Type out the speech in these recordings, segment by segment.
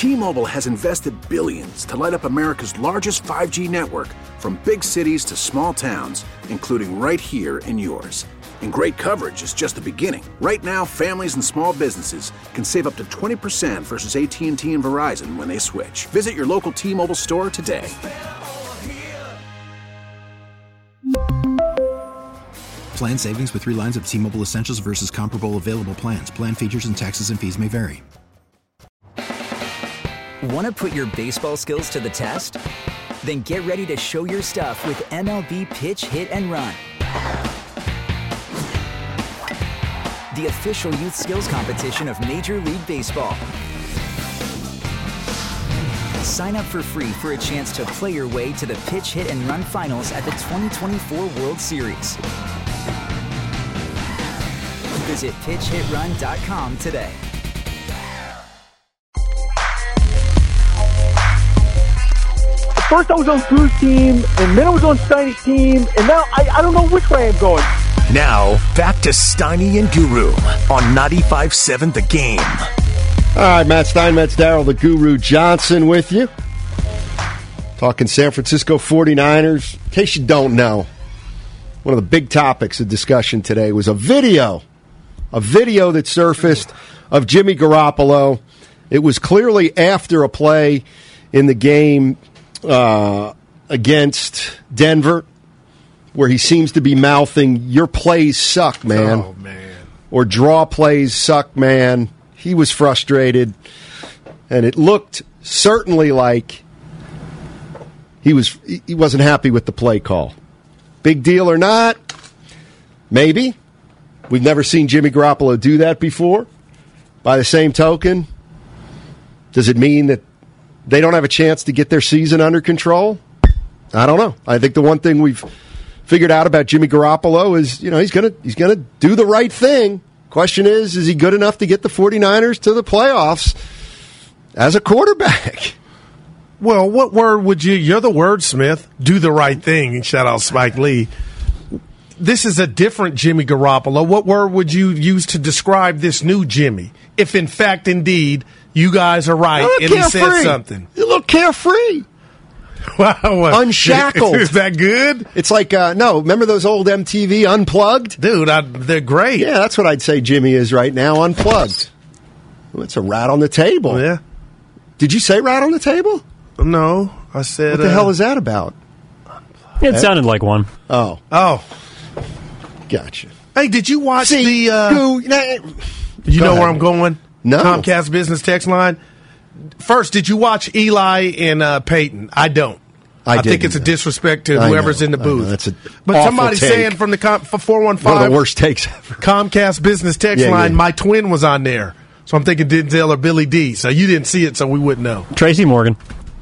T-Mobile has invested billions to light up America's largest 5G network, from big cities to small towns, including right here in yours. And great coverage is just the beginning. Right now, families and small businesses can save up to 20% versus AT&T and Verizon when they switch. Visit your local T-Mobile store today. Plan savings with 3 lines of T-Mobile Essentials versus comparable available plans. Plan features and taxes and fees may vary. Want to put your baseball skills to the test? Then get ready to show your stuff with MLB Pitch, Hit, and Run. The official youth skills competition of Major League Baseball. Sign up for free for a chance to play your way to the Pitch, Hit, and Run finals at the 2024 World Series. Visit pitchhitrun.com today. First I was on Drew's team, and then I was on Steiny's team, and now I don't know which way I'm going. Now, back to Steiny and Guru on 95.7 The Game. All right, Matt Stein, Matt Darrell, the Guru Johnson with you. Talking San Francisco 49ers. In case you don't know, one of the big topics of discussion today was a video that surfaced of Jimmy Garoppolo. It was clearly after a play in the game against Denver, where he seems to be mouthing, "Your plays suck, man." Oh, man. Or "Draw plays suck, man." He was frustrated, and it looked certainly like he wasn't happy with the play call. Big deal or not? Maybe. We've never seen Jimmy Garoppolo do that before. By the same token, does it mean that they don't have a chance to get their season under control? I don't know. I think the one thing we've figured out about Jimmy Garoppolo is, he's gonna do the right thing. Question is he good enough to get the 49ers to the playoffs as a quarterback? Well, what word would you're the wordsmith, do the right thing, and shout out Spike Lee. This is a different Jimmy Garoppolo. What word would you use to describe this new Jimmy? If in fact, indeed, you guys are right and he said something. You look carefree. Wow, unshackled. Is that good? It's like, no, remember those old MTV Unplugged? Dude, they're great. Yeah, that's what I'd say Jimmy is right now, unplugged. Well, it's a rat on the table. Yeah. Did you say rat on the table? No, I said... What the hell is that about? It sounded like one. Oh. Gotcha. Hey, did you watch You know where I'm going? No. Comcast business text line. First, did you watch Eli and Peyton? I don't. I think it's a disrespect to whoever's in the booth. That's but somebody's saying from the 415, one of the worst takes ever. Comcast business text line, my twin was on there. So I'm thinking Denzel or Billy D. So you didn't see it, so we wouldn't know. Tracy Morgan.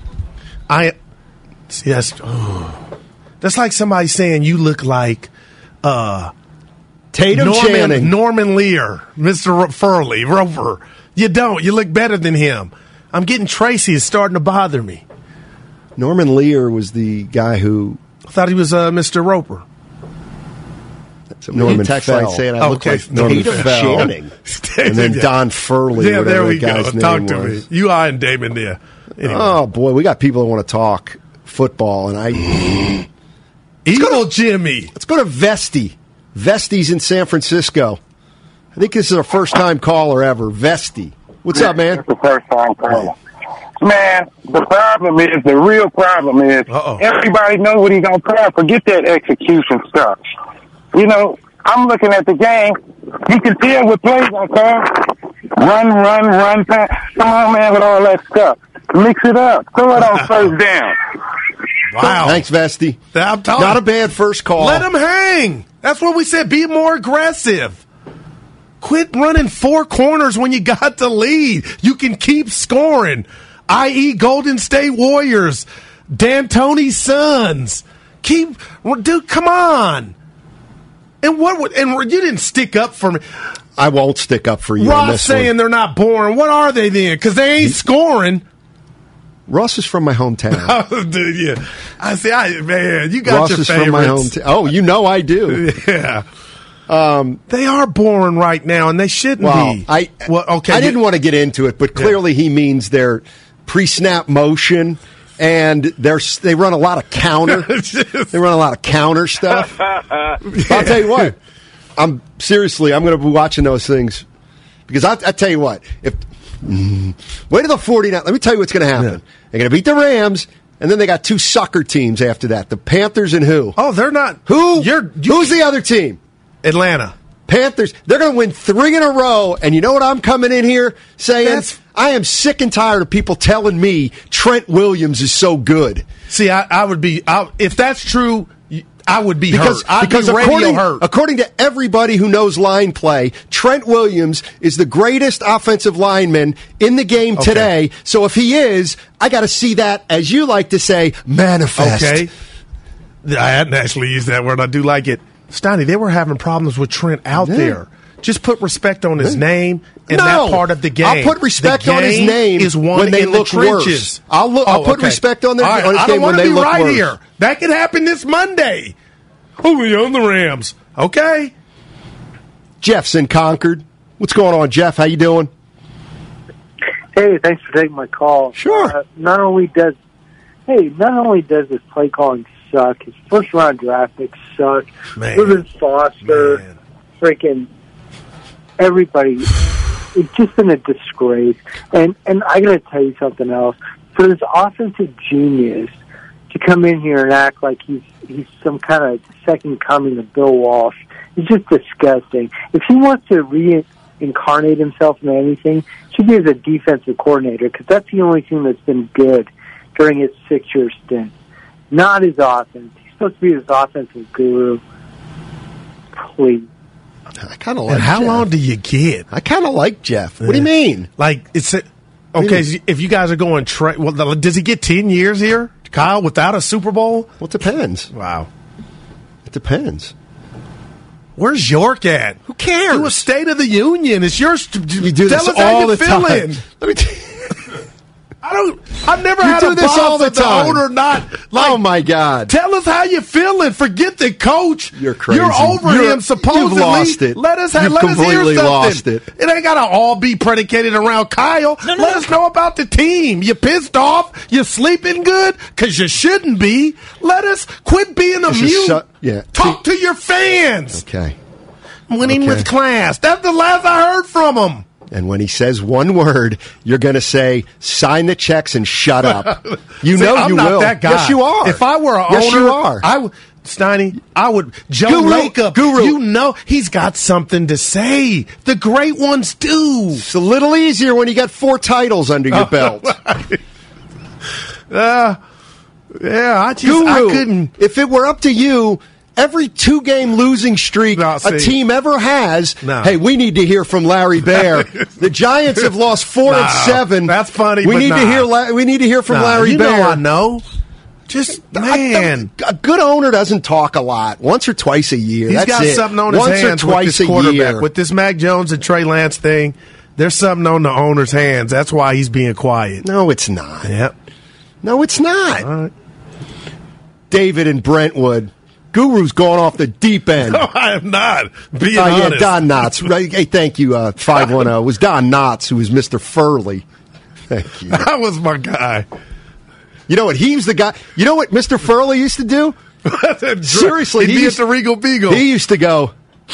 Yes. That's like somebody saying you look like Tatum Channing. Norman Lear, Mr. Furley, Rover. You don't. You look better than him. I'm getting Tracy. It's starting to bother me. Norman Lear was the guy who... I thought he was Mr. Roper. Norman Fell. Saying I look like Norman Channing. And then Don Furley. Yeah, there we go. Talk to was. me. You are and Damon there. Anyway. Oh, boy. We got people that want to talk football. And Evil Jimmy. Let's go to Vesti. Vesti's in San Francisco. I think this is our first-time caller ever. Vesti. What's up, man? It's the first-time caller. Man, the real problem is, everybody knows what he's going to call. Forget that execution stuff. I'm looking at the game. You can tell what plays I call. Run, pass. Come on, man, with all that stuff. Mix it up. Throw it on first down. Wow. Thanks, Vesti. Not a bad first call. Let him hang. That's what we said. Be more aggressive. Quit running 4 corners when you got the lead. You can keep scoring, i.e. Golden State Warriors, D'Antoni's Suns. Dude, come on. And you didn't stick up for me. I won't stick up for you. Ross saying they're not boring. What are they then? Because they ain't scoring. Russ is from my hometown. Oh, dude, yeah. I say, man, you got Russ your is favorites. from my hometown. Oh, I do. Yeah. They are boring right now, and they shouldn't be. I didn't want to get into it, but clearly he means they're pre-snap motion, and they run a lot of counter. They run a lot of counter stuff. I'll tell you what. I'm going to be watching those things because I tell you what. Wait till the 49. Let me tell you what's going to happen. Yeah. They're going to beat the Rams. And then they got two sucker teams after that. The Panthers and who? Oh, they're not. Who's the other team? Atlanta. Panthers. They're going to win 3 in a row. And you know what I'm coming in here saying? I am sick and tired of people telling me Trent Williams is so good. See, I would be, if that's true, I would be hurt. Because according to everybody who knows line play, Trent Williams is the greatest offensive lineman in the game today. So if he is, I got to see that, as you like to say, manifest. Okay. I hadn't actually used that word. I do like it. Steiny, they were having problems with Trent out there. Just put respect on his name and that part of the game. I'll put respect on his name when they look worse. I'll put respect on his game when they look worse. I don't want to be right here. That could happen this Monday. Only on the Rams. Okay. Jeff's in Concord. What's going on, Jeff? How you doing? Hey, thanks for taking my call. Sure. Not only does his play calling suck, his first round draft picks suck. Ruben Foster, freaking everybody. It's just been a disgrace. And I got to tell you something else. For this offensive genius to come in here and act like he's some kind of second coming of Bill Walsh, it's just disgusting. If he wants to reincarnate himself in anything, it should be as a defensive coordinator, because that's the only thing that's been good during his 6-year stint. Not his offense. He's supposed to be his offensive guru. Please. I kind of like And how Jeff. long do you get? I kind of like Jeff. What do you mean? Like, if you guys are going, well, does he get 10 years here, Kyle, without a Super Bowl? Well, it depends. Wow. It depends. Where's York at? Who cares? Do a State of the Union. It's yours. You do this all the time. Let me tell you. I've never had do a this boss all the at the time. owner not like. Oh my God! Tell us how you feeling. Forget the coach. You're crazy. You're over him. Supposedly, you've lost it. Let us You've let us hear completely something. lost it. It ain't gotta all be predicated around Kyle. Let us know about the team. You pissed off? You sleeping good? Because you shouldn't be. Let us quit being a mute. Talk to your fans. Okay. Winning with class. That's the last I heard from him. And when he says one word, you're going to say, sign the checks and shut up. You know I'm you not will. That guy. Yes, you are. If I were an yes, owner, you are. Steiny, I would. Joe Lacob, you know he's got something to say. The great ones do. It's a little easier when you got 4 titles under your belt. I couldn't. If it were up to you, every 2-game losing streak a team ever has, hey, we need to hear from Larry Baer. The Giants have lost 4 of 7. That's funny. We need to hear from Larry Baer. I know. Just man, a good owner doesn't talk a lot. Once or twice a year. He's got something on his hands with this quarterback, with this Mac Jones and Trey Lance thing. There's something on the owner's hands. That's why he's being quiet. No, it's not. Yep. No, it's not. All right. David in Brentwood. Guru's gone off the deep end. No, I am not. Being honest. Yeah, Don Knotts. Right. Hey, thank you, 510. It was Don Knotts who was Mr. Furley. Thank you. That was my guy. You know what? He was the guy. You know what Mr. Furley used to do? Seriously. He'd be at the Regal Beagle. He used to go.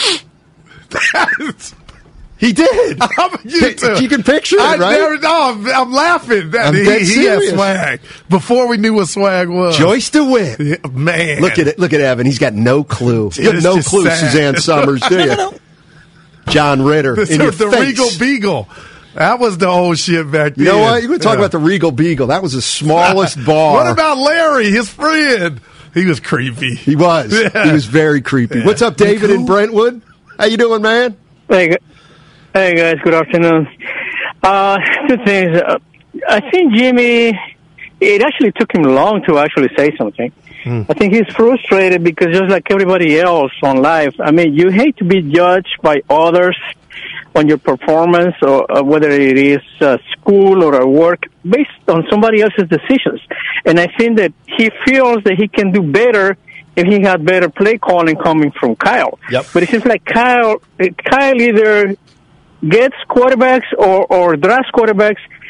He did. You can picture it, right? I'm laughing. He had swag before we knew what swag was. Joyce DeWitt. Yeah, man. Look at it. Look at Evan. He's got no clue. You have no clue, sad. Suzanne Summers, do you? No. John Ritter. In your the face. Regal Beagle. That was the old shit back then. You know what? You want to talk about the Regal Beagle. That was the smallest bar. What about Larry, his friend? He was creepy. He was. Yeah. He was very creepy. Yeah. What's up, David in Brentwood? How you doing, man? Hey guys, good afternoon. 2 things. I think Jimmy, it actually took him long to actually say something. I think he's frustrated because just like everybody else on life, I mean, you hate to be judged by others on your performance, or whether it is school or at work, based on somebody else's decisions. And I think that he feels that he can do better if he had better play calling coming from Kyle. Yep. But it seems like Kyle either gets quarterbacks or drafts quarterbacks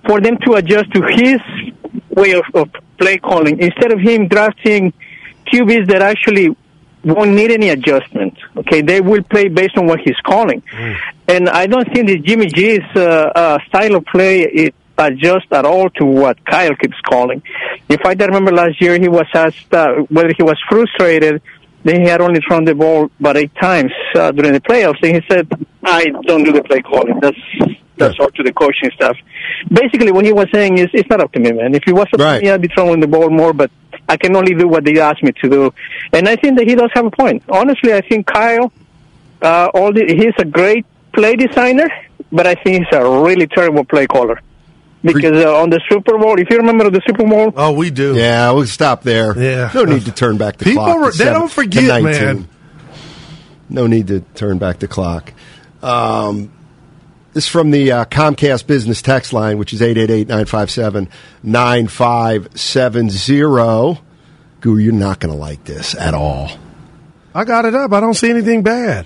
for them to adjust to his way of play calling instead of him drafting QBs that actually won't need any adjustment. Okay, they will play based on what he's calling. And I don't think that Jimmy G's style of play is adjust at all to what Kyle keeps calling. In fact, I remember last year he was asked whether he was frustrated that he had only thrown the ball about 8 times during the playoffs, and he said, I don't do the play calling. That's up to the coaching staff. Basically, what he was saying is, it's not up to me, man. If it was up to me, I'd be throwing the ball more, but I can only do what they ask me to do. And I think that he does have a point. Honestly, I think Kyle, he's a great play designer, but I think he's a really terrible play caller. Because on the Super Bowl, if you remember the Super Bowl... Oh, we do. Yeah, we'll stop there. Yeah. No need to turn back the clock. They don't forget, man. No need to turn back the clock. This is from the Comcast Business text line, which is 888-957-9570. Guru, you're not going to like this at all. I got it up. I don't see anything bad.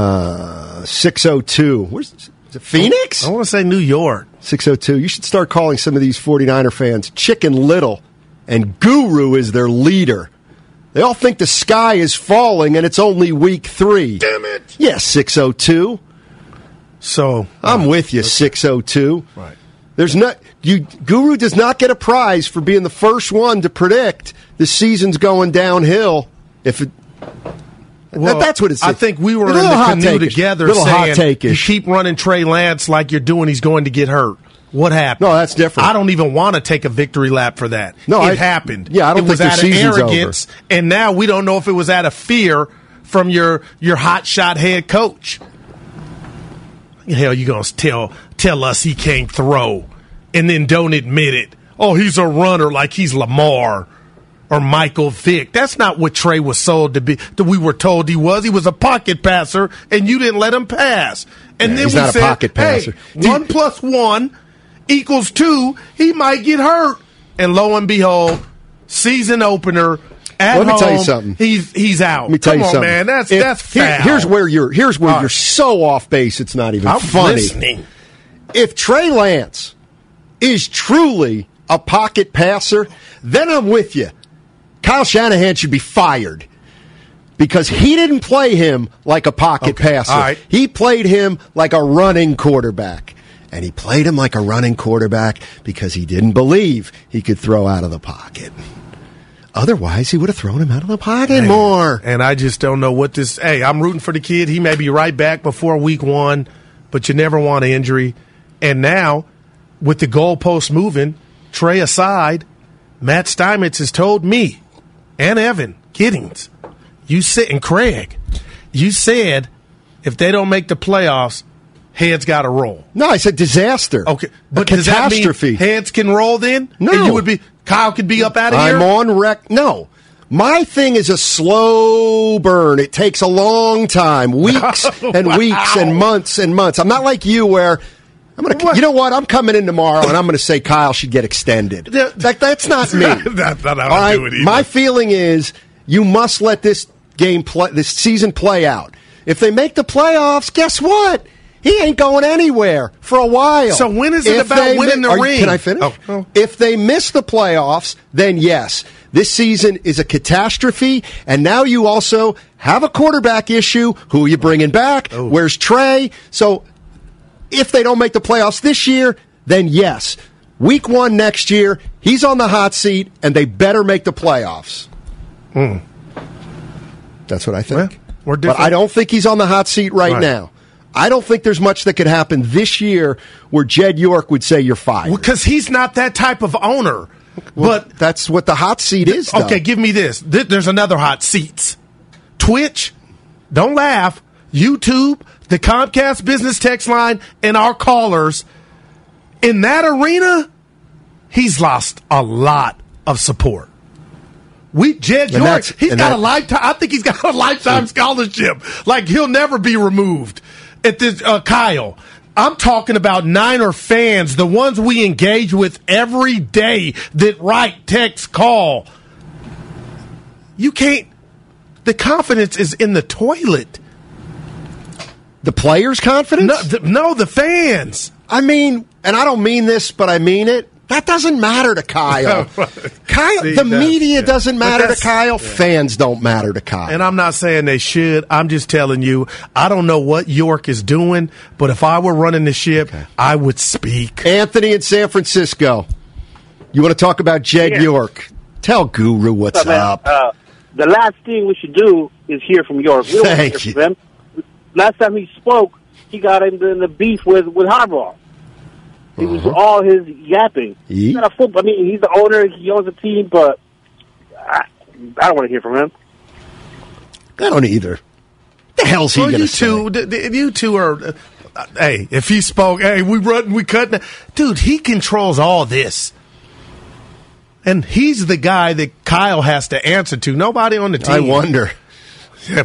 602. Where's is it, Phoenix? I want to say New York. 602. You should start calling some of these 49er fans Chicken Little, and Guru is their leader. They all think the sky is falling, and it's only week 3. Damn it. Yes, 602. So I'm with you, 602. Right. Guru does not get a prize for being the first one to predict the season's going downhill. That's what it's. I think we were in the canoe together saying you keep running Trey Lance like you're doing, he's going to get hurt. What happened? No, that's different. I don't even want to take a victory lap for that. No, it happened. Yeah, I don't think their season's over. It was out of arrogance, and now we don't know if it was out of fear from your hot shot head coach. Hell, you gonna tell us he can't throw, and then don't admit it? Oh, he's a runner like he's Lamar or Michael Vick. That's not what Trey was sold to be. That we were told he was. He was a pocket passer, and you didn't let him pass. And then he's we not said, a pocket passer. Hey, 1 + 1 = 2. He might get hurt. And lo and behold, season opener. Let me tell you something. He's out. Let me tell you something. Man. That's foul. Here's where you're so off base. It's not even funny. Listening. If Trey Lance is truly a pocket passer, then I'm with you. Kyle Shanahan should be fired because he didn't play him like a pocket passer. All right. He played him like a running quarterback. And he played him like a running quarterback because he didn't believe he could throw out of the pocket. Otherwise, he would have thrown him out of the pocket more. And I just don't know what this... Hey, I'm rooting for the kid. He may be right back before week 1, but you never want an injury. And now, with the goalposts moving, Trey aside, Matt Steinmetz has told me and Evan Giddings, and Craig, you said if they don't make the playoffs, heads got to roll. No, I said disaster. Okay, but does catastrophe. That mean heads can roll then? No, and Kyle could be up out of here. I'm on rec. No, my thing is a slow burn. It takes a long time, weeks and weeks and months and months. I'm not like you where I'm going to. You know what? I'm coming in tomorrow and I'm going to say Kyle should get extended. That's not me. That's not how I do it either. My feeling is you must let this season play out. If they make the playoffs, guess what? He ain't going anywhere for a while. So when is it about winning the ring? Can I finish? Oh. If they miss the playoffs, then yes, this season is a catastrophe. And now you also have a quarterback issue. Who are you bringing back? Oh. Where's Trey? So if they don't make the playoffs this year, then yes. Week 1 next year, he's on the hot seat, and they better make the playoffs. That's what I think. We're different. But I don't think he's on the hot seat right now. I don't think there's much that could happen this year where Jed York would say you're fired. Because he's not that type of owner. Well, but that's what the hot seat is, though. Okay, give me this. There's another hot seats. Twitch, don't laugh, YouTube, the Comcast Business text line, and our callers. In that arena, he's lost a lot of support. Jed York, he's got a lifetime. I think he's got a lifetime scholarship. Like, he'll never be removed. At this, Kyle, I'm talking about Niner fans, the ones we engage with every day that write, text, call. You can't. The confidence is in the toilet. The players' confidence? No, the fans. I mean, and I don't mean this, but I mean it, that doesn't matter to Kyle. Kyle, See, the media doesn't matter to Kyle. Yeah. Fans don't matter to Kyle. And I'm not saying they should. I'm just telling you, I don't know what York is doing, but if I were running the ship, I would speak. Anthony in San Francisco, you want to talk about Jed York? Tell Guru what's up. The last thing we should do is hear from York. We don't want to hear from him. Last time he spoke, he got into the beef with Harbaugh. It was all his yapping. He's not a football. I mean, he's the owner. He owns the team, but I don't want to hear from him. I don't either. The hell's he going to say? You two are. Hey, if he spoke, hey, we cut. Dude, he controls all this, and he's the guy that Kyle has to answer to. Nobody on the team. I wonder. I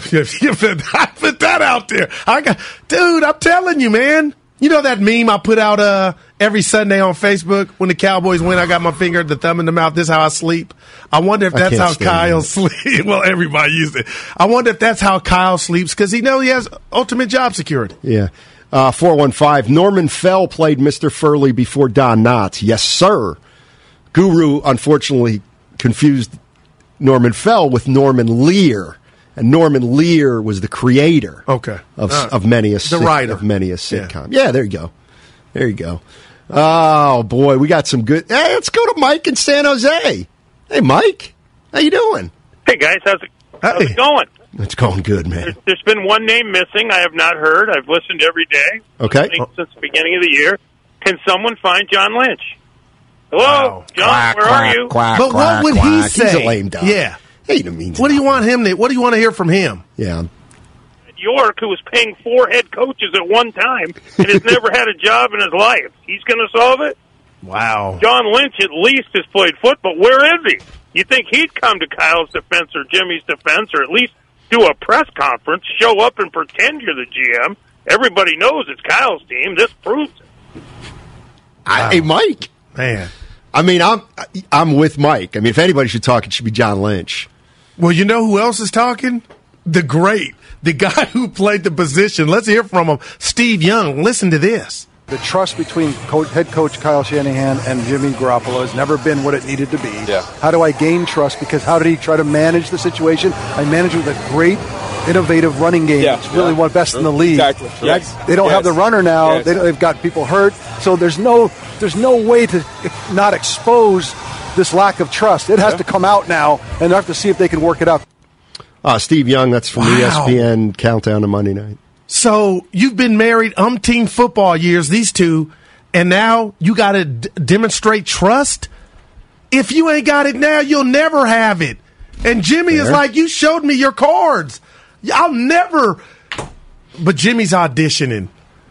put that out there. Dude, I'm telling you, man. You know that meme I put out every Sunday on Facebook when the Cowboys win? I got my finger, the thumb in the mouth. This is how I sleep. I wonder if that's how Kyle sleeps. Well, everybody used it. I wonder if that's how Kyle sleeps because he knows he has ultimate job security. Yeah. 415. Norman Fell played Mr. Furley before Don Knotts. Yes, sir. Guru, unfortunately, confused Norman Fell with Norman Lear. And Norman Lear was the creator of many a sitcom. Yeah, there you go. There you go. Oh, boy, we got some good... Hey, let's go to Mike in San Jose. Hey, Mike. How you doing? Hey, guys. How's it going? It's going good, man. There's been one name missing I have not heard. I've listened every day. Okay. Since the beginning of the year. Can someone find John Lynch? Hello? Wow. John, quack, where quack, are you? Quack, but quack, what would quack. he say? He's a lame duck. Yeah. He means what do you want him to? What do you want to hear from him? Yeah. York, who was paying 4 head coaches at one time and has never had a job in his life. He's going to solve it? Wow. John Lynch at least has played football. Where is he? You think he'd come to Kyle's defense or Jimmy's defense or at least do a press conference, show up and pretend you're the GM? Everybody knows it's Kyle's team. This proves it. Hey, Mike. Man. I mean, I'm with Mike. I mean, if anybody should talk, it should be John Lynch. Well, you know who else is talking? The guy who played the position. Let's hear from him. Steve Young. Listen to this. The trust between head coach Kyle Shanahan and Jimmy Garoppolo has never been what it needed to be. Yeah. How do I gain trust? Because how did he try to manage the situation? I managed with a great, innovative running game. Yeah. It's really one best in the league. Exactly. Yes. They don't have the runner now. Yes. They've got people hurt. So there's no way to not expose this lack of trust. It has to come out now, and they have to see if they can work it out. Steve Young, that's from ESPN Countdown to Monday Night. So you've been married umpteen football years, these two, and now you got to demonstrate trust? If you ain't got it now, you'll never have it. And Jimmy is like, you showed me your cards. I'll never. But Jimmy's auditioning.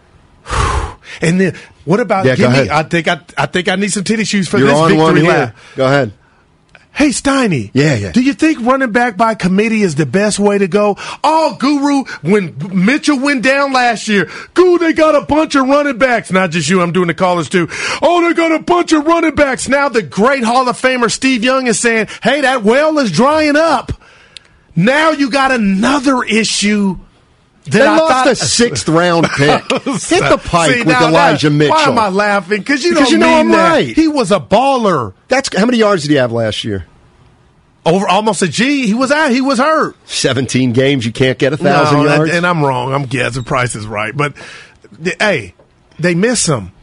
And then what about Jimmy? I think I need some titty shoes for this victory lap. Go ahead. Hey, Steiny. Yeah. Do you think running back by committee is the best way to go? Oh, Guru, when Mitchell went down last year, they got a bunch of running backs. Not just you, I'm doing the callers too. Oh, they got a bunch of running backs. Now the great Hall of Famer Steve Young is saying, hey, that well is drying up. Now you got another issue. They lost a 6th round pick. Hit the pike with Elijah Mitchell. Why am I laughing? Because you know I'm that. Right. He was a baller. How many yards did he have last year? Over almost a G. He was out. He was hurt. 17 games. You can't get 1,000 yards. And I'm wrong. I'm guessing Price is right. But hey, they miss him.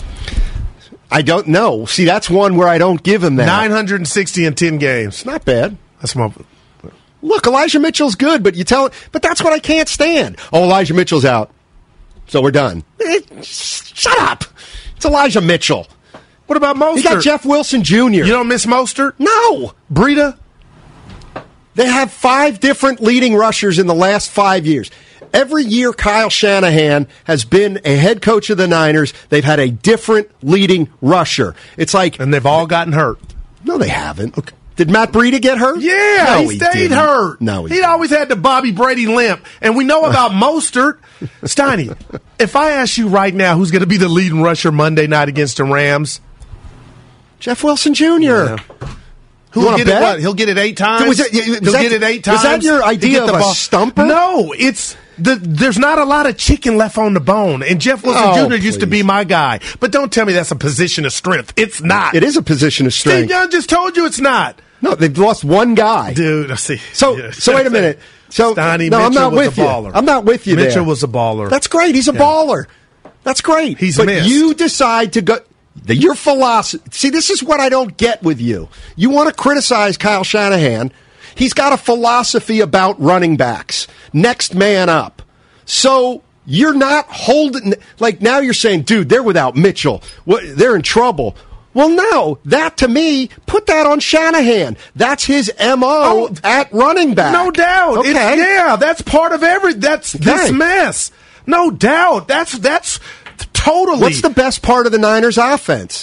I don't know. See, that's one where I don't give him that. 960 in 10 games. Not bad. That's my. Look, Elijah Mitchell's good, but but that's what I can't stand. Oh, Elijah Mitchell's out, so we're done. Shut up. It's Elijah Mitchell. What about Mostert? You got Jeff Wilson Jr. You don't miss Mostert? No. Breida? They have 5 different leading rushers in the last 5 years. Every year Kyle Shanahan has been a head coach of the Niners, they've had a different leading rusher. It's like... And they've all gotten hurt. No, they haven't. Okay. Did Matt Breida get hurt? Yeah, no, he stayed hurt. No, he always had the Bobby Brady limp. And we know about Mostert. Steiny, if I ask you right now who's going to be the leading rusher Monday night against the Rams? Jeff Wilson Jr. Yeah. He'll get it 8 times? He'll get it 8 times? Was that your idea of a stumper? No, it's there's not a lot of chicken left on the bone. And Jeff Wilson Jr. used to be my guy. But don't tell me that's a position of strength. It's not. It is a position of strength. Steve Young just told you it's not. No, they've lost one guy. Dude, I see. So wait a minute. So Steiny, no, Mitchell I'm not was with a you. baller. I'm not with you there. Mitchell was a baller. That's great. He's a baller. That's great. He's but missed. You decide to go. Your philosophy. See, this is what I don't get with you. You want to criticize Kyle Shanahan. He's got a philosophy about running backs. Next man up. So you're not holding. Like now you're saying, dude, they're without Mitchell. They're in trouble. Well, no, that to me, put that on Shanahan. That's his MO at running back. No doubt. Okay. That's part of this mess. No doubt. That's totally. What's the best part of the Niners offense?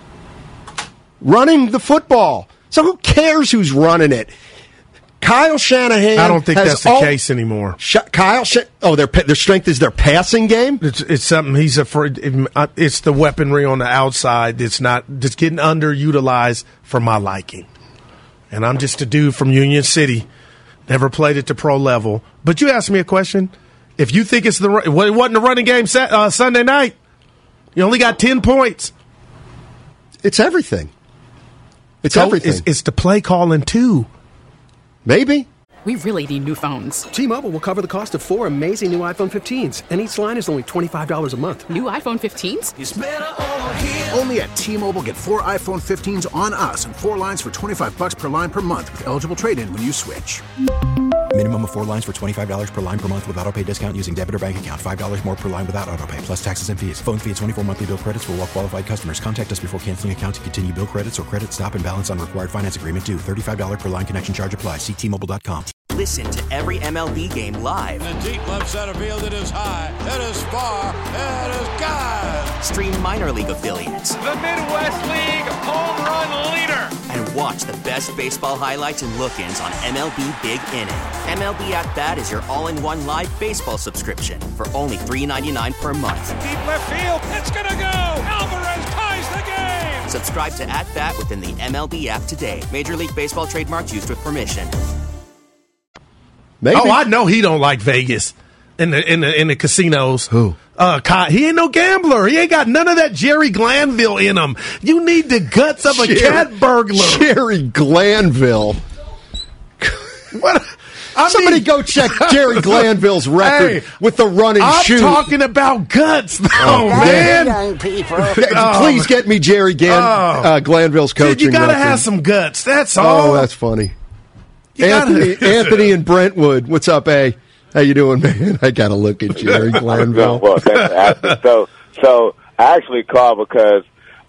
Running the football. So who cares who's running it? Kyle Shanahan. I don't think that's the case anymore. Their strength is their passing game. It's something he's afraid. It's the weaponry on the outside. It's not. It's getting underutilized for my liking. And I'm just a dude from Union City, never played at the pro level. But you asked me a question. If you think it wasn't a running game Sunday night, you only got 10 points. It's everything. It's everything. It's the play calling too. Maybe. We really need new phones. T-Mobile will cover the cost of 4 amazing new iPhone 15s, and each line is only $25 a month. New iPhone 15s? It's better over here. Only at T-Mobile, get 4 iPhone 15s on us and 4 lines for $25 per line per month with eligible trade-in when you switch. Minimum of 4 lines for $25 per line per month with autopay discount using debit or bank account. $5 more per line without autopay, plus taxes and fees. Phone fee at 24 monthly bill credits for well-qualified customers. Contact us before canceling account to continue bill credits or credit stop and balance on required finance agreement due. $35 per line connection charge applies. See T-Mobile.com. Listen to every MLB game live. In the deep left center field, it is high, it is far, it is gone. Stream minor league affiliates. The Midwest League home run leader. And watch the best baseball highlights and look-ins on MLB Big Inning. MLB At Bat is your all-in-one live baseball subscription for only $3.99 per month. Deep left field, it's gonna go. Alvarez ties the game. Subscribe to At Bat within the MLB app today. Major League Baseball trademarks used with permission. Maybe. Oh, I know he don't like Vegas in the casinos. Who? He ain't no gambler. He ain't got none of that Jerry Glanville in him. You need the guts of a cat burglar. Jerry Glanville. What? Somebody go check Jerry Glanville's record with the run and shoot. I'm talking about guts, though, man. Young people. Please get me Jerry Glanville's coaching record. You got to have some guts. That's all. Oh, that's funny. Anthony in Brentwood. What's up, A? How you doing, man? I got to look at Jerry Glanville. Well, so I actually called because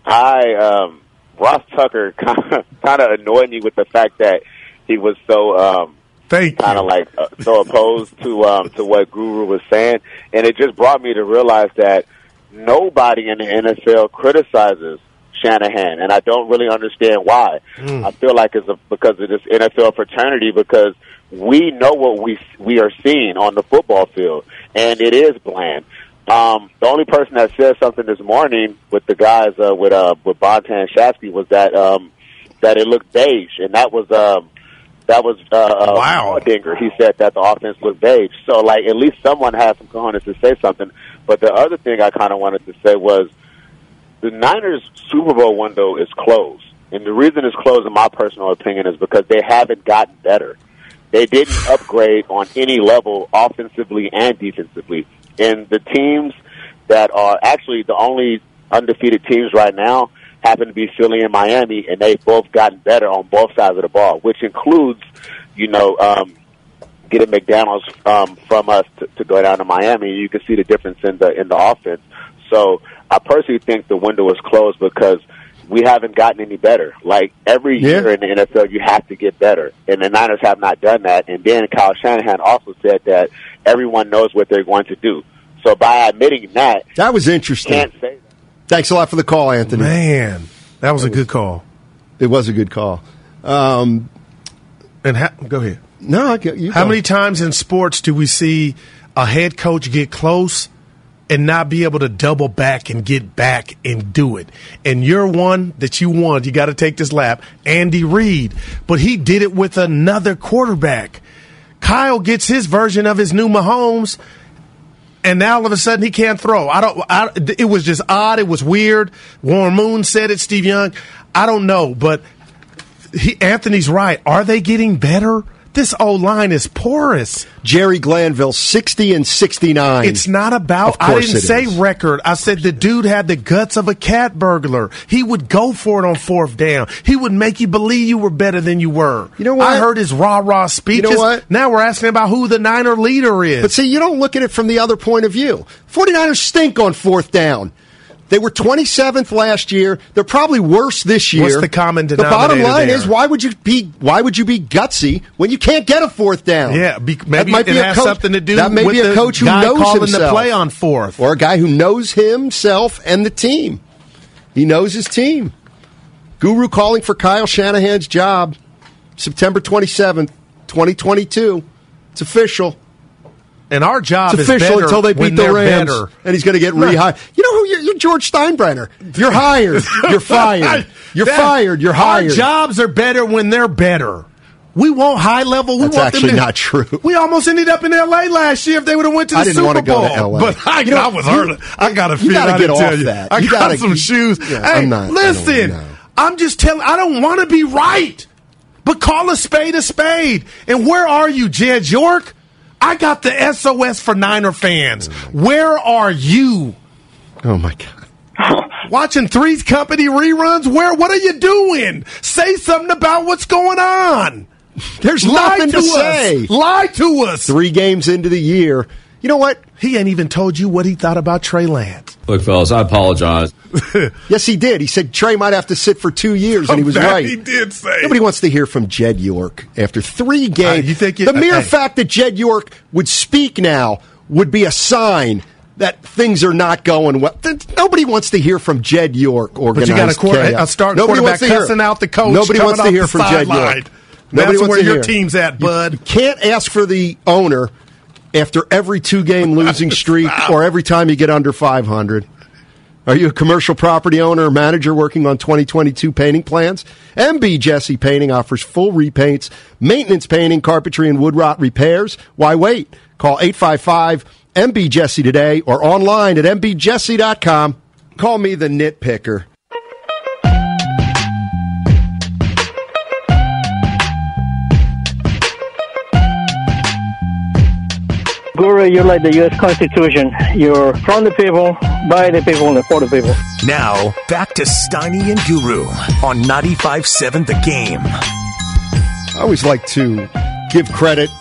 Ross Tucker kind of annoyed me with the fact that he was so so opposed to what Guru was saying, and it just brought me to realize that nobody in the NFL criticizes Shanahan, and I don't really understand why. I feel like it's because of this NFL fraternity, because we know what we are seeing on the football field, and it is bland. The only person that said something this morning with the guys with Bontan Shafsky was that it looked beige, and that was wow. Dinger. He said that the offense looked beige. So like at least someone had some cojones to say something. But the other thing I kind of wanted to say was, the Niners' Super Bowl window is closed. And the reason it's closed, in my personal opinion, is because they haven't gotten better. They didn't upgrade on any level, offensively and defensively. And the teams that are actually the only undefeated teams right now happen to be Philly and Miami, and they've both gotten better on both sides of the ball, which includes, getting McDaniels from us to go down to Miami. You can see the difference in the offense. So I personally think the window is closed because we haven't gotten any better. Like every year in the NFL, you have to get better, and the Niners have not done that. And then Kyle Shanahan also said that everyone knows what they're going to do. So by admitting that was interesting. Can't say that. Thanks a lot for the call, Anthony. Man, that was a good call. It was a good call. Go ahead. No, How many times in sports do we see a head coach get close and not be able to double back and get back and do it? And you're one that you won. You got to take this lap. Andy Reid. But he did it with another quarterback. Kyle gets his version of his new Mahomes, and now all of a sudden he can't throw. It was just odd. It was weird. Warren Moon said it. Steve Young. I don't know, but Anthony's right. Are they getting better? This O-line is porous. Jerry Glanville, 60 and 69. It's not about, I didn't say record. I said the dude had the guts of a cat burglar. He would go for it on fourth down. He would make you believe you were better than you were. You know what? I heard his rah-rah speeches. You know what? Now we're asking about who the Niner leader is. But see, you don't look at it from the other point of view. 49ers stink on fourth down. They were 27th last year. They're probably worse this year. What's the common denominator? The bottom line is, why would you be gutsy when you can't get a fourth down? Yeah, maybe it has something to do that may with be a coach who knows calling himself. The play on fourth, or a guy who knows himself and the team. He knows his team. Guru calling for Kyle Shanahan's job, September 27th, 2022. It's official. And our job it's is official better until they beat the Rams, better. And he's going to get rehired. You know who you're George Steinbrenner. You're hired. You're fired. You're fired. You're hired. Our jobs are better when they're better. We want high level. That's actually not true. We almost ended up in L.A. last year if they would have went to the Super Bowl. I didn't want to go to L.A. But I was hurt. I got a feeling. You got to get off that. I got some shoes. Yeah, hey, listen. I'm just telling. I don't want to be right, but call a spade a spade. And where are you, Jed York? I got the SOS for Niner fans. Where are you? Oh, my God. Watching Three's Company reruns? What are you doing? Say something about what's going on. There's nothing to say. Lie to us. 3 games into the year. You know what? He ain't even told you what he thought about Trey Lance. Look, fellas, I apologize. Yes, he did. He said Trey might have to sit for 2 years, and he was right. He did say. Nobody wants to hear from Jed York after 3 games. The mere fact that Jed York would speak now would be a sign that things are not going well. Nobody wants to hear from Jed York. But you got a starting quarterback cussing out the coach. Nobody wants to hear from Jed York. That's where your team's at, bud. You can't ask for the owner after every 2-game losing streak or every time you get under 500. Are you a commercial property owner or manager working on 2022 painting plans? MB Jesse Painting offers full repaints, maintenance painting, carpentry, and wood rot repairs. Why wait? Call 855-MB-JESSE today or online at mbjesse.com. Call me the nitpicker. Guru, you're like the U.S. Constitution. You're from the people, by the people, and for the people. Now, back to Steiny and Guru on 95.7 The Game. I always like to give credit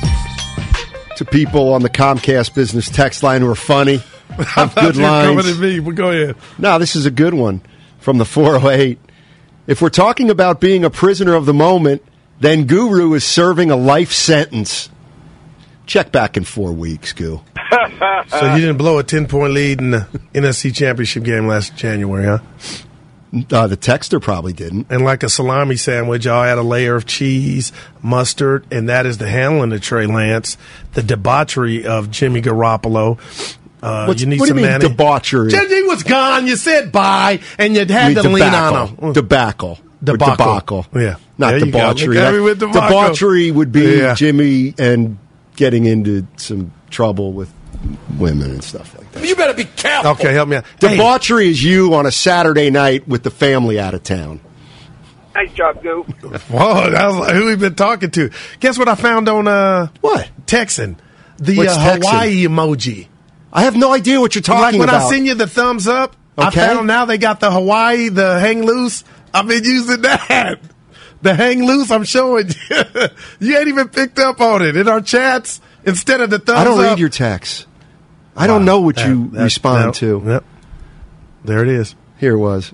to people on the Comcast business text line who are funny, have good lines. Coming at me, but go ahead. No, this is a good one from the 408. If we're talking about being a prisoner of the moment, then Guru is serving a life sentence. Check back in 4 weeks, Goo. So you didn't blow a 10-point lead in the NFC Championship game last January, huh? The texter probably didn't. And like a salami sandwich, I'll add a layer of cheese, mustard, and that is the handling of Trey Lance, the debauchery of Jimmy Garoppolo. You need what some do you mean debauchery? Jimmy was gone. You said bye, and you had to lean on him. Debacle. Yeah. Not debauchery. Debauchery would be Jimmy and getting into some trouble with women and stuff like that. You better be careful. Okay, help me out. Debauchery is you on a Saturday night with the family out of town. Nice job, Goo. Whoa, that was like, who we been talking to? Guess what I found on what? Texan. The Texan? Hawaii emoji. I have no idea what you're talking about. Like when about. I send you the thumbs up, I found now they got the Hawaii, the hang loose. I've been using that. The hang loose, I'm showing you. You ain't even picked up on it. In our chats, instead of the thumbs up. I don't read your texts. I don't know what you respond to. Yep. There it is. Here it was.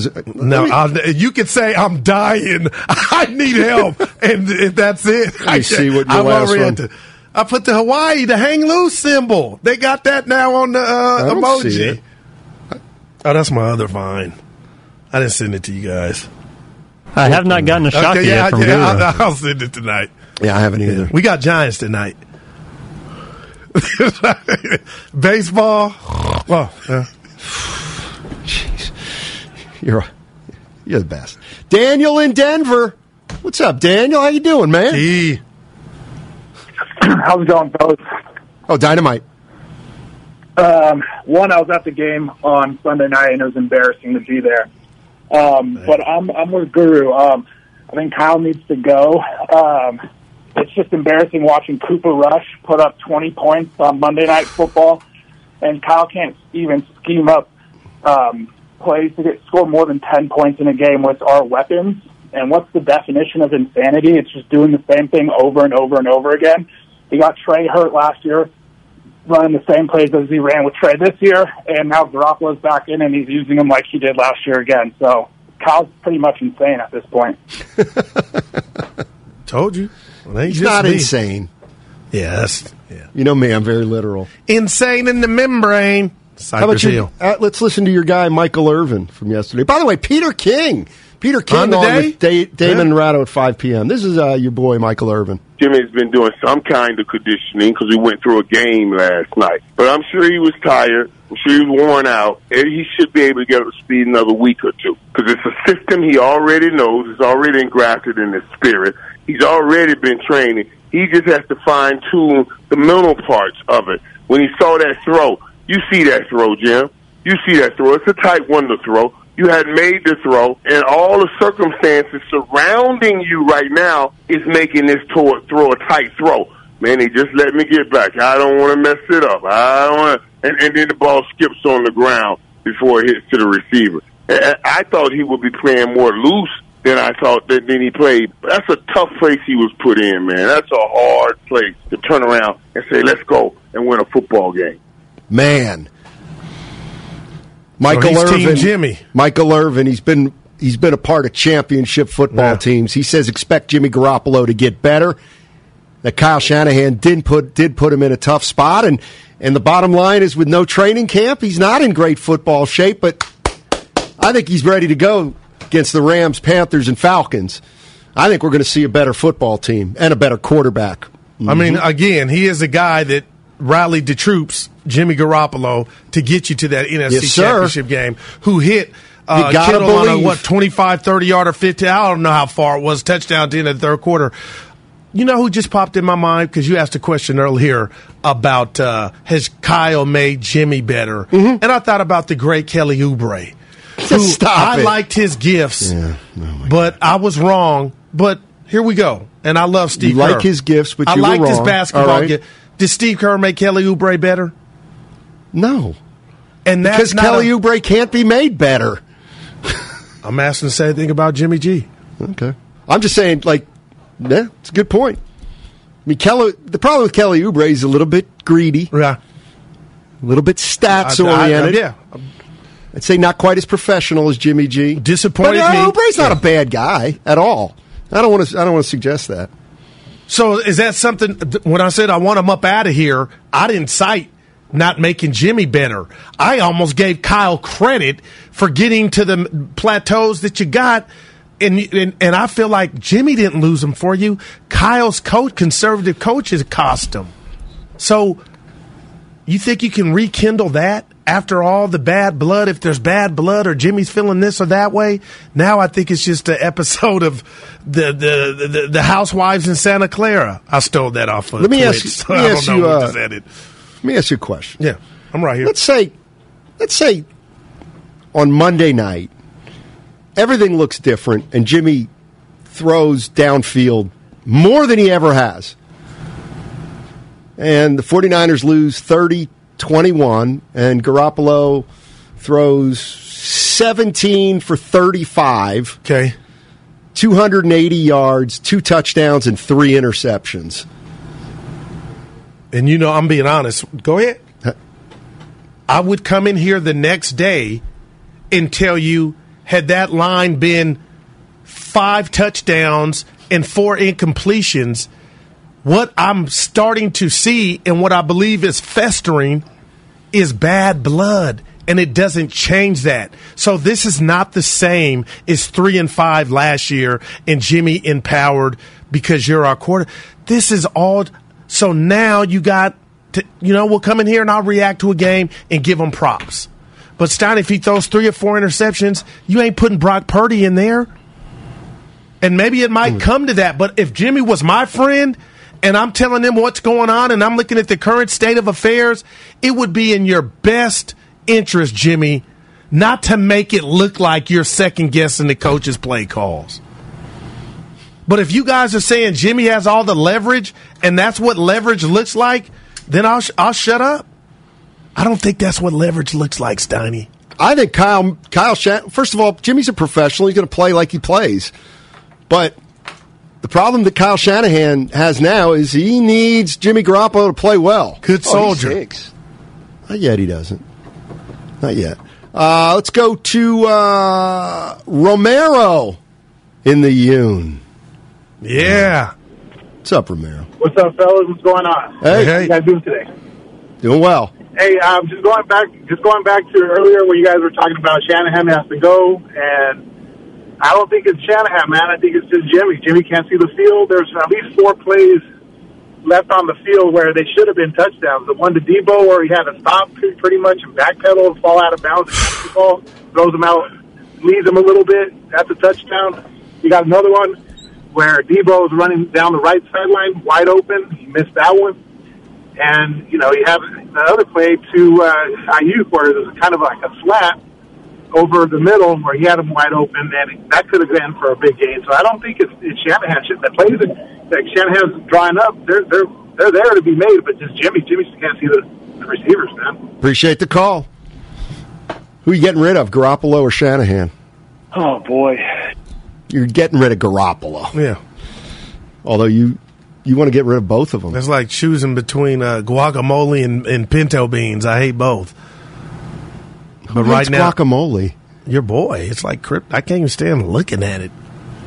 You could say, I'm dying. I need help. And that's it. Let me see what your last one. I put the Hawaii, the hang loose symbol. They got that now on the emoji. See it. Oh, that's my other Vine. I didn't send it to you guys. I have not gotten a shot yet from Guru. I'll send it tonight. Yeah, I haven't either. We got Giants tonight. Baseball. Well, jeez, you're the best. Daniel in Denver. What's up, Daniel? How you doing, man? How's it going, fellas? Oh, dynamite. One, I was at the game on Sunday night, and it was embarrassing to be there. But I'm with Guru. I think Kyle needs to go. It's just embarrassing watching Cooper Rush put up 20 points on Monday Night Football, and Kyle can't even scheme up plays to score more than 10 points in a game with our weapons. And what's the definition of insanity? It's just doing the same thing over and over and over again. He got Trey hurt last year, running the same plays as he ran with Trey this year, and now Garoppolo's back in, and he's using him like he did last year again. So Kyle's pretty much insane at this point. Told you. Well, he's not insane. Yeah, You know me, I'm very literal. Insane in the membrane. How about you? Let's listen to your guy, Michael Irvin, from yesterday. By the way, Peter King on with Damon Ratto at 5 p.m. This is your boy, Michael Irvin. Jimmy's been doing some kind of conditioning because we went through a game last night. But I'm sure he was tired. I'm sure he was worn out. And he should be able to get up to speed another week or two because it's a system he already knows. It's already engrafted in his spirit. He's already been training. He just has to fine-tune the mental parts of it. When he saw that throw, you see that throw, Jim. You see that throw. It's a tight one to throw. You had made the throw, and all the circumstances surrounding you right now is making this throw a tight throw. Man, he just let me get back. I don't want to mess it up. I don't want to, and then the ball skips on the ground before it hits to the receiver. I thought he would be playing more loose than I thought than he played. That's a tough place he was put in, man. That's a hard place to turn around and say, let's go and win a football game. Man. Michael Irvin, Team Jimmy. Michael Irvin, he's been a part of championship football teams. He says expect Jimmy Garoppolo to get better. That Kyle Shanahan did put him in a tough spot, and the bottom line is with no training camp, he's not in great football shape. But I think he's ready to go against the Rams, Panthers, and Falcons. I think we're going to see a better football team and a better quarterback. I mean, again, he is a guy that rallied the troops, Jimmy Garoppolo, to get you to that NFC Championship game, who hit Kittle on a, 25, 30-yarder, 50, I don't know how far it was, touchdown at the end of the third quarter. You know who just popped in my mind? Because you asked a question earlier about has Kyle made Jimmy better? Mm-hmm. And I thought about the great Kelly Oubre. I liked his gifts, but I was wrong. But here we go. And I love Steve Kerr. You like his gifts, but you were wrong. I liked his basketball gift. Did Steve Kerr make Kelly Oubre better? No. And that's because Kelly Oubre can't be made better. I'm asking the same thing about Jimmy G. Okay. I'm just saying, it's a good point. I mean, the problem with Kelly Oubre is a little bit greedy. Yeah. A little bit stats-oriented. I'd say not quite as professional as Jimmy G. Disappointed me. But Oubre's not a bad guy at all. I don't want to suggest that. So is that something, when I said I want him up out of here, I didn't cite not making Jimmy better. I almost gave Kyle credit for getting to the plateaus that you got, and I feel like Jimmy didn't lose them for you. Kyle's conservative coaches cost him. So you think you can rekindle that after all the bad blood, if there's bad blood or Jimmy's feeling this or that way? Now I think it's just an episode of the Housewives in Santa Clara. I stole that off of Let me Twitch, ask you Let me ask you a question. Yeah, I'm right here. Let's say on Monday night, everything looks different, and Jimmy throws downfield more than he ever has. And the 49ers lose 30-21, and Garoppolo throws 17 for 35. Okay. 280 yards, 2 touchdowns, and 3 interceptions. And I'm being honest. Go ahead. I would come in here the next day and tell you, had that line been 5 touchdowns and 4 incompletions, what I'm starting to see and what I believe is festering is bad blood, and it doesn't change that. So this is not the same as 3-5 last year and Jimmy empowered because you're our quarter. This is all. So now you got to, we'll come in here and I'll react to a game and give him props. But Stein, if he throws 3 or 4 interceptions, you ain't putting Brock Purdy in there. And maybe it might come to that. But if Jimmy was my friend and I'm telling them what's going on, and I'm looking at the current state of affairs, it would be in your best interest, Jimmy, not to make it look like you're second-guessing the coach's play calls. But if you guys are saying Jimmy has all the leverage, and that's what leverage looks like, then I'll shut up. I don't think that's what leverage looks like, Steiny. I think Kyle Shanahan, first of all, Jimmy's a professional. He's going to play like he plays. But the problem that Kyle Shanahan has now is he needs Jimmy Garoppolo to play well. Good soldier. Not yet, he doesn't. Not yet. Let's go to Romero in the Yoon. Yeah. What's up, Romero? What's up, fellas? What's going on? Hey. How you guys doing today? Doing well. Hey, just going back to earlier where you guys were talking about Shanahan has to go, and I don't think it's Shanahan, man. I think it's just Jimmy. Jimmy can't see the field. There's at least 4 plays left on the field where they should have been touchdowns. The one to Debo where he had to stop pretty much and backpedal and fall out of bounds and catch the ball, throws him out, leads him a little bit. That's a touchdown. You got another one where Debo is running down the right sideline, wide open. He missed that one. And, you know, you have the other play to Ayuk where there's kind of like a slat over the middle where he had him wide open, and that could have been for a big gain. So I don't think it's Shanahan. The plays that Shanahan's drawing up, they're there to be made, but just Jimmy just can't see the receivers, man. Appreciate the call. Who are you getting rid of, Garoppolo or Shanahan? Oh, boy. You're getting rid of Garoppolo. Yeah. Although you want to get rid of both of them. It's like choosing between guacamole and pinto beans. I hate both. But right now, guacamole. Your boy. It's like I can't even stand looking at it.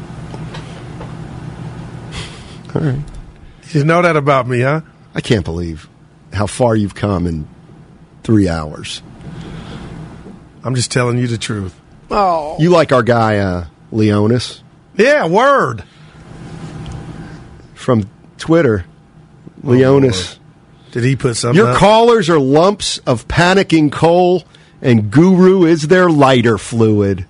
All right. You know that about me, huh? I can't believe how far you've come in 3 hours. I'm just telling you the truth. Oh, you like our guy Leonis? Yeah, word. From Twitter, Leonis. Did he put something Your up? callers are lumps of panicking coal, and Guru is their lighter fluid.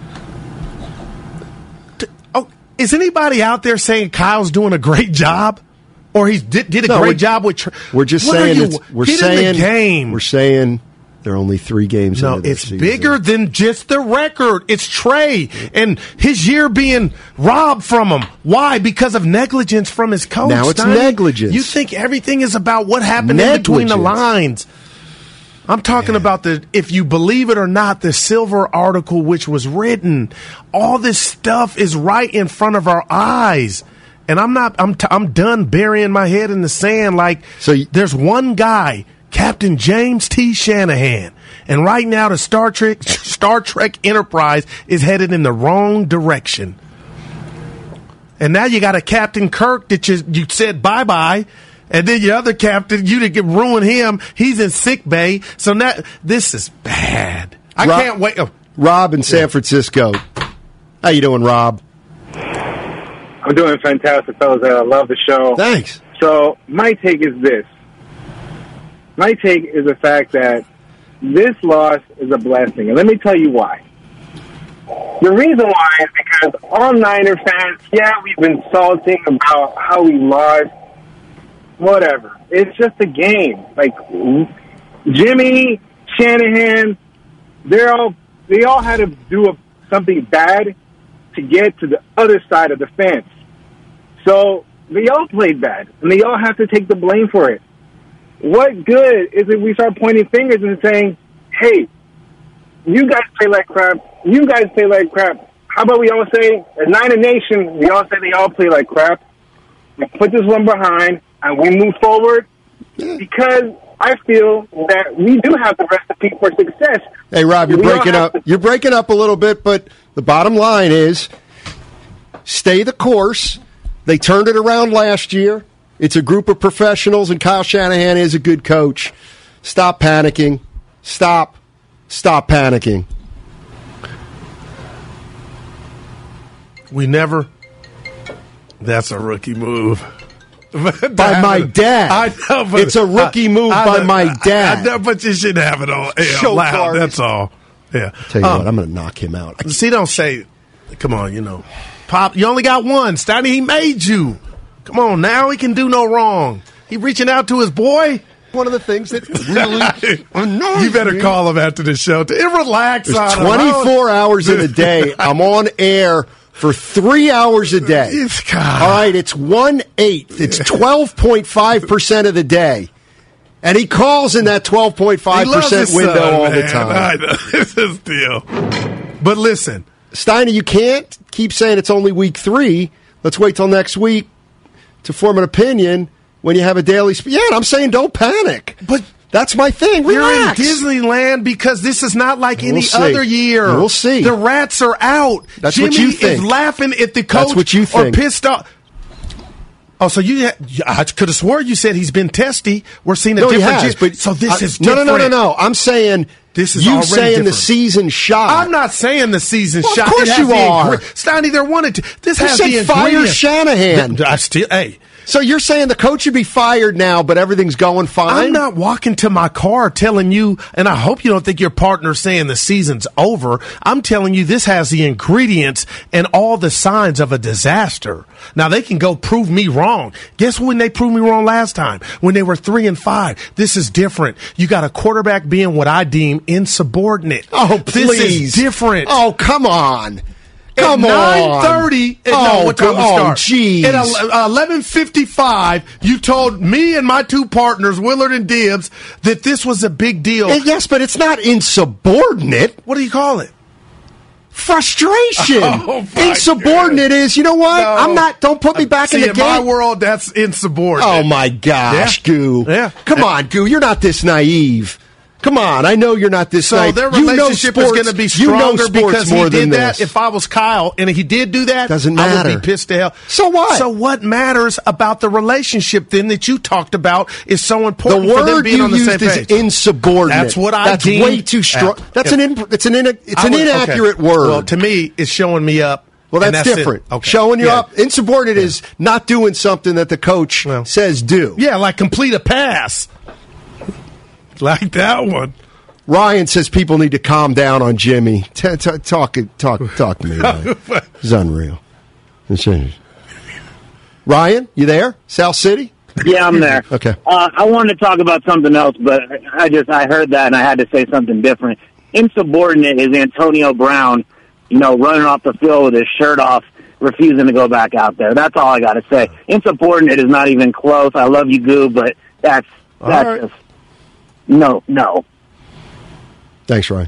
Is anybody out there saying Kyle's doing a great job? Or he did a great job with... We're just saying... We're saying there are only 3 games into this season. Bigger than just the record. It's Trey and his year being robbed from him. Why? Because of negligence from his coach. Now it's negligence. You think everything is about what happened in between the lines. I'm talking about if you believe it or not, the Silver article which was written. All this stuff is right in front of our eyes. And I'm done burying my head in the sand. Like, there's one guy, Captain James T. Shanahan. And right now the Star Trek Enterprise is headed in the wrong direction. And now you got a Captain Kirk that you said bye-bye. And then your other captain, you didn't ruin him. He's in sick bay. So now this is bad. I can't wait. Oh. Rob in San Francisco. How you doing, Rob? I'm doing fantastic, fellas. I love the show. Thanks. So my take is this. My take is the fact that this loss is a blessing. And let me tell you why. The reason why is because all Niner fans, we've been salting about how we lost. Whatever. It's just a game. Like, Jimmy, Shanahan, they all had to do something bad to get to the other side of the fence. So they all played bad, and they all have to take the blame for it. What good is if we start pointing fingers and saying, hey, you guys play like crap, you guys play like crap. How about we all say, as Niner Nation, we all say they all play like crap. We put this one behind, and we move forward because I feel that we do have the recipe for success. Hey, Rob, you're breaking up. You're breaking up a little bit, but the bottom line is stay the course. They turned it around last year. It's a group of professionals, and Kyle Shanahan is a good coach. Stop panicking. Stop panicking. That's a rookie move. By my dad. I know, but it's a rookie move by my dad. I know, but you shouldn't have it all loud. Card. That's all. Yeah. Tell you what, I'm going to knock him out. See, don't say, come on, Pop, you only got one. Steiny, he made you. Come on now, he can do no wrong. He reaching out to his boy. One of the things that really annoys You better me. call him after the show. Relax There's on him. 24 hours in a day. I'm on air for 3 hours a day. All right, it's 1/8. It's 12.5% of the day. And he calls in that 12.5% window all the time. I know. It's his deal. But listen. Steiner, you can't keep saying it's only week 3. Let's wait till next week to form an opinion when you have a daily... Yeah, and I'm saying don't panic. But that's my thing. Relax. You're in Disneyland because this is not like any other year. We'll see. The rats are out. That's Jimmy what you think. is laughing at the coach. That's what you think. Or pissed off. Oh, so I could have swore you said he's been testy. We're seeing a different... he has, but so this is different. No. I'm saying... This is you saying different. the season shot. I'm not saying the season shot. Of course you are. Steiny, there wanted to. This you has said the fire Shanahan. Hey. So you're saying the coach should be fired now, but everything's going fine? I'm not walking to my car telling you, and I hope you don't think your partner's saying the season's over. I'm telling you this has the ingredients and all the signs of a disaster. Now, they can go prove me wrong. Guess when they proved me wrong last time? When they were 3-5. This is different. You got a quarterback being what I deem insubordinate. Oh, please. This is different. Oh, come on. At 9:30, what time to start? Geez. At 11:55, you told me and my two partners, Willard and Dibbs, that this was a big deal. Yes, but it's not insubordinate. What do you call it? Frustration. Oh, insubordinate is, you know what? No. I'm not, don't put me back in the game. In my world, that's insubordinate. Oh, my gosh, Yeah. Goo. Yeah. Come on, Goo, you're not this naive. Come on, I know you're not this naive. So their relationship is going to be stronger because he did that. If I was Kyle and he did do that, doesn't matter. I would be pissed to hell. So what? So what matters about the relationship then that you talked about is so important the for them word being you on the used same is page? insubordinate. That's what I That's deem. way too strong. That's an inaccurate word. Well, to me, it's showing me up. Well, and that's different. Okay. Showing you up. Insubordinate is not doing something that the coach says do. Yeah, like complete a pass. Like that one. Ryan says people need to calm down on Jimmy. Talk to me, Ryan. It's unreal. Ryan, you there? South City? Yeah, I'm there. Okay. I wanted to talk about something else, but I heard that and I had to say something different. Insubordinate is Antonio Brown, running off the field with his shirt off, refusing to go back out there. That's all I got to say. Insubordinate is not even close. I love you, Goo, but that's right. just no. Thanks, Ryan.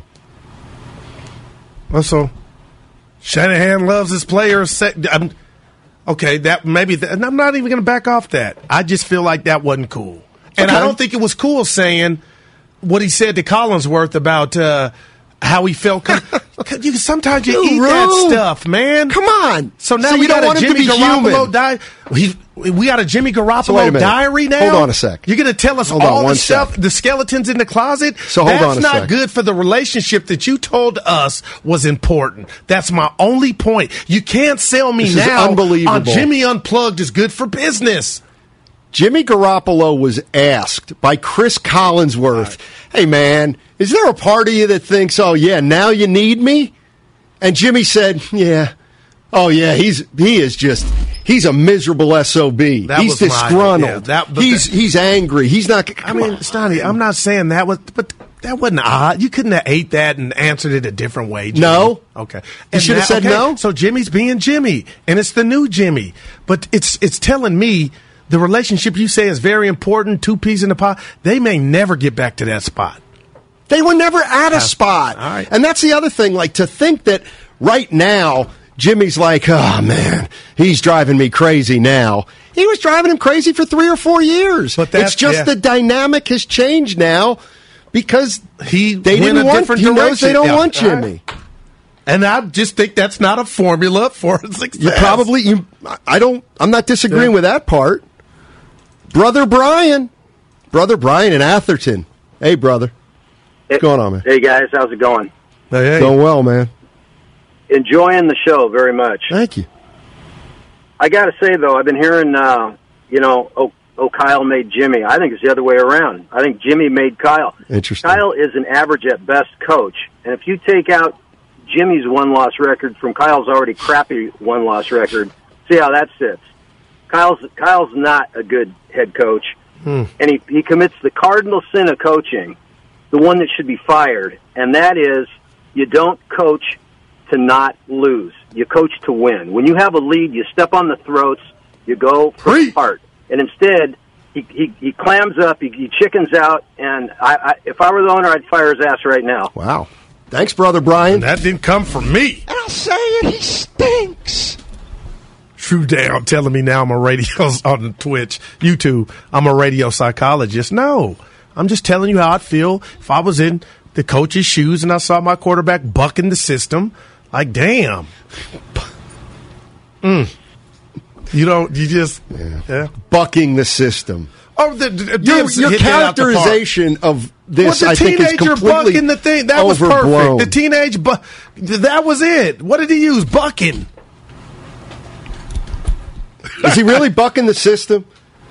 Also, Shanahan loves his players. Okay, that maybe, and I'm not even going to back off that. I just feel like that wasn't cool, and I don't think it was cool saying what he said to Collinsworth about how he felt. Sometimes you eat that stuff, man. Come on. So now So we you got don't a want him to Jimmy be Garoppolo human. We got a Jimmy So wait a Garoppolo minute. diary now. Hold on a sec. You're going to tell us Hold on all one the stuff, sec. the skeletons in the closet? So hold That's on a not sec. good for the relationship that you told us was important. That's my only point. You can't sell me This is now unbelievable. on Jimmy Unplugged is good for business. Jimmy Garoppolo was asked by Chris Collinsworth, hey, man, is there a part of you that thinks, oh, yeah, now you need me? And Jimmy said, yeah. Oh, yeah, he's a miserable SOB. He's disgruntled. He's angry. He's not. Stoney, I'm not saying that was, but that wasn't odd. You couldn't have ate that and answered it a different way, Jimmy. No. Okay. You should have said no? So Jimmy's being Jimmy, and it's the new Jimmy. But it's telling me the relationship you say is very important, two peas in the pot, they may never get back to that spot. They were never at a spot. All right. And that's the other thing, like to think that right now Jimmy's like, oh, man, he's driving me crazy now. He was driving him crazy for 3 or 4 years. But it's just the dynamic has changed now because he knows they don't want Jimmy. Right. And I just think that's not a formula for success. I'm not disagreeing with that part. Brother Brian in Atherton. Hey, brother. What's going on, man? Hey, guys. How's it going? Hey. Going well, man. Enjoying the show very much. Thank you. I got to say, though, I've been hearing, Kyle made Jimmy. I think it's the other way around. I think Jimmy made Kyle. Interesting. Kyle is an average at best coach. And if you take out Jimmy's one-loss record from Kyle's already crappy one-loss record, see how that sits. Kyle's not a good head coach, and he commits the cardinal sin of coaching, the one that should be fired, and that is you don't coach to not lose. You coach to win. When you have a lead, you step on the throats, you go for the heart, and instead he clams up, he chickens out, and if I were the owner, I'd fire his ass right now. Wow. Thanks, Brother Brian. And that didn't come from me. And I'll say it, he stinks. True Down telling me now I'm a radio on Twitch, YouTube. I'm a radio psychologist. No, I'm just telling you how I'd feel if I was in the coach's shoes and I saw my quarterback bucking the system. Like, damn. You just bucking the system. Oh, your characterization of this, I think, is completely bucking the thing. That overblown. was perfect. The teenage that was it. What did he use? Bucking. Is he really bucking the system?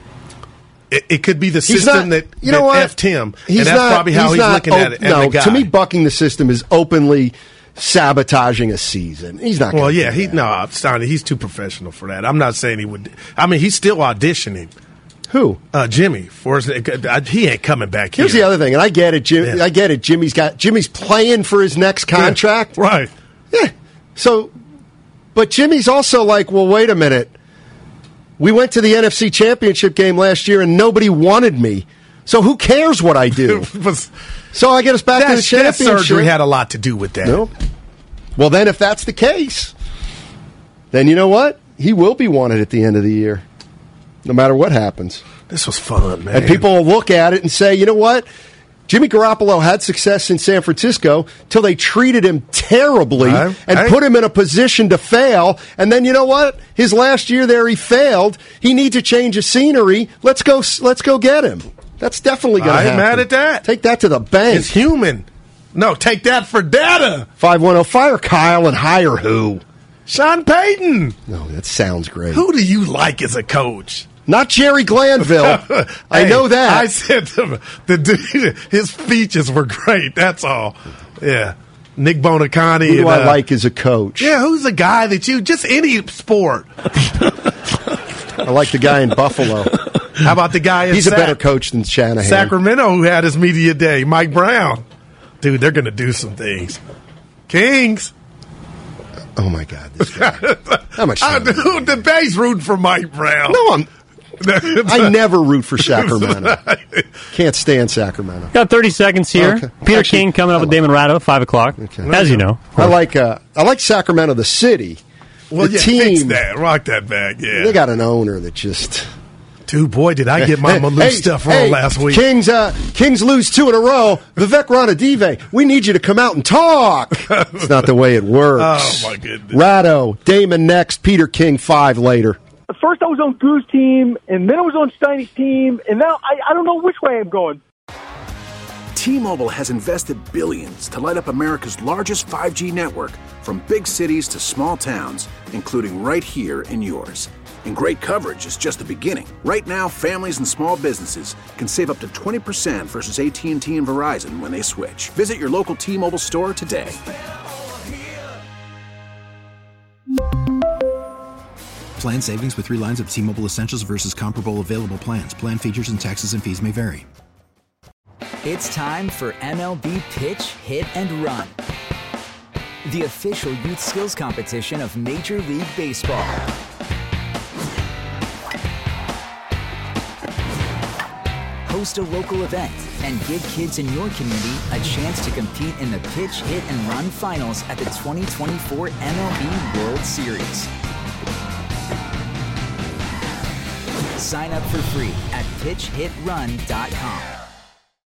It could be the system that effed him. And that's probably how he's looking at it. No, to me, bucking the system is openly sabotaging a season. He's not. Well, yeah, he's too professional for that. I'm not saying he would. I mean, he's still auditioning. Who? Jimmy. He ain't coming back here. Here's the other thing, and I get it, Jim. Yeah. I get it. Jimmy's playing for his next contract. Yeah, right. Yeah. So, but Jimmy's also like, well, wait a minute. We went to the NFC Championship game last year, and nobody wanted me. So who cares what I do? So I get us back to the championship. That surgery had a lot to do with that. No. Well, then if that's the case, then you know what? He will be wanted at the end of the year, no matter what happens. This was fun, man. And people will look at it and say, you know what? Jimmy Garoppolo had success in San Francisco till they treated him terribly and put him in a position to fail. And then you know what? His last year there, he failed. He needs a change of scenery. Let's go get him. That's definitely going to happen. I'm mad at that. Take that to the bank. It's human. No, take that for data. 510, fire Kyle and hire who? Sean Payton. No, that sounds great. Who do you like as a coach? Not Jerry Glanville. I know that. I said the dude, his speeches were great. That's all. Yeah. Nick Bonacani. Who do I like as a coach? Yeah, who's the guy that just any sport. I like the guy in Buffalo. How about the guy in He's a better coach than Shanahan. Sacramento, who had his media day, Mike Brown. Dude, they're going to do some things. Kings. Oh, my God. This guy. How much time? Dude, the base rooting for Mike Brown. No, I never root for Sacramento. Can't stand Sacramento. Got 30 seconds here. Okay. Peter King coming up with Damon Ratto, 5 o'clock. Okay. As you know. I like Sacramento, the city. Well, the team. Fix that. Rock that back, yeah. They got an owner that just... Dude, boy, did I get my Malou stuff wrong last week. Kings lose 2 in a row. Vivek Ranadive, we need you to come out and talk. It's not the way it works. Oh, my goodness. Ratto, Damon next, Peter King 5 later. First I was on Goo's team, and then I was on Steiny's team, and now I don't know which way I'm going. T-Mobile has invested billions to light up America's largest 5G network, from big cities to small towns, including right here in yours. And great coverage is just the beginning. Right now, families and small businesses can save up to 20% versus AT&T and Verizon when they switch. Visit your local T-Mobile store today. Plan savings with 3 lines of T-Mobile Essentials versus comparable available plans. Plan features and taxes and fees may vary. It's time for MLB Pitch, Hit, and Run, the official youth skills competition of Major League Baseball. Host a local event and give kids in your community a chance to compete in the Pitch, Hit, and Run finals at the 2024 MLB World Series. Sign up for free at pitchhitrun.com.